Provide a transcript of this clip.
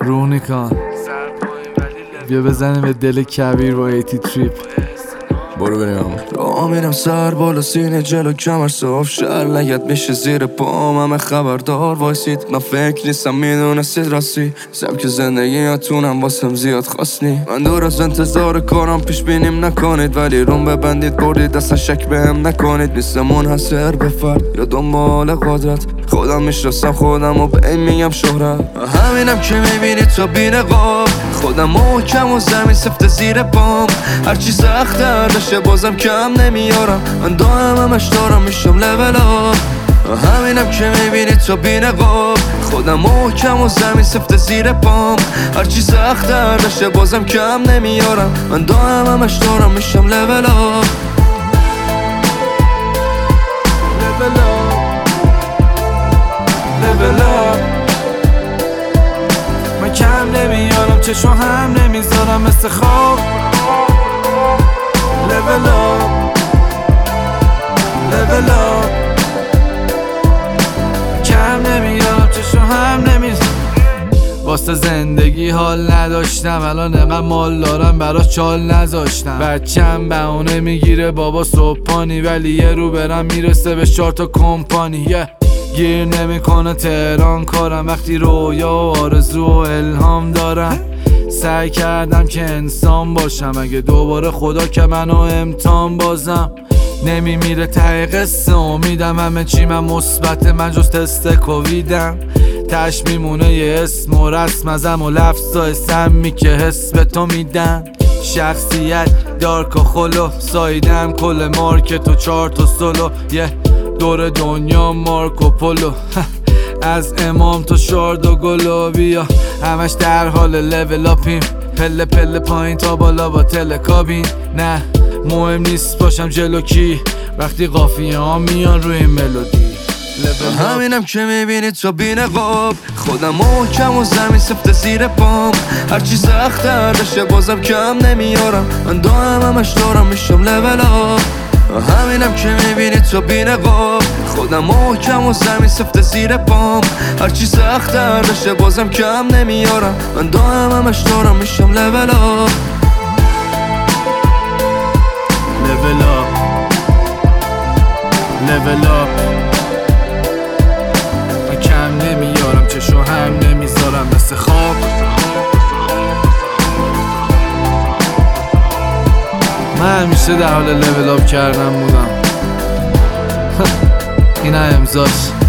رونیکان بیا بزنیم به دل کبیر با ایتی تریپ. برو بریم همون راه میرم سر بالا سینه جلو کمر صاف شر لگت میشه زیر پام همه خبردار وایسید من فکر نیستم میدونستید راستی سبک زندگیاتونم واسم زیاد خواستنی من دور از انتظار کارم پیش بینیم نکنید ولی روم ببندید بردید اصلا شک بهم نکنید نیستم منحصر به فرد یا دنبال قدرت خودم میشناسم خودم و به این میگم شهرت همینم که میبینید تا بی‌نقاب خودم محکم و زمین سفته زیر پام هرچی سخت‌تر بشه بازم کم نمیارم من دائم همش دارم میشم لول آپ همینم که میبینید تا بی‌نقاب خودم محکم و زمین سفته زیر پام هرچی سخت‌تر بشه بازم کم نمیارم من دائم همش دارم میشم لول آپ من کم نمیارم چشم هم نمیذارم مثل خواب level up level up کم نمیارم چشم هم نمیذارم واسه زندگی حال نداشتم الان انقدر مال دارم براش چال نذاشتم بچم بهونه میگیره بابا صبحانی ولی یه رو برم میرسه به 4 تا کمپانی گیر نمیکنه تهران کارم وقتی رویا و آرزو و الهام دارم سعی کردم که انسان باشم اگه دوباره خدا که منو امتحان بازم نمیمیره ته قصه امیدم همه چی من مثبته من جز تست کوویدم تش میمونه یه اسم و رسم ازم و لفظای سمی که حس به تو میدن شخصیت دارک و خلو سایدم کل مارکت و 4 تا سولو دور دنیا مارکو پولو از امام تا شارد و گلو بیا همش در حال لول اپیم پله پله پایین تا بالا با تلکابین نه مهم نیست باشم جلو کی وقتی قافیه ها میان روی این ملودی همینم که میبینید تا بی‌نقاب خودم محکم و زمین سفته زیر پام هرچی سخت‌تر بشه بازم کم نمیارم من دائم همش دارم میشم لول آپ همینم که میبینید تا بی‌نقاب خودم محکم و زمین سفته زیر پام هرچی سخت‌تر بشه بازم کم نمیارم من دائم همش دارم میشم لول آپ level up level up من کم نمیارم چشم هم نمیذارم مثل خواب من همیشه در حال لول اپ کردن بودم این امضاش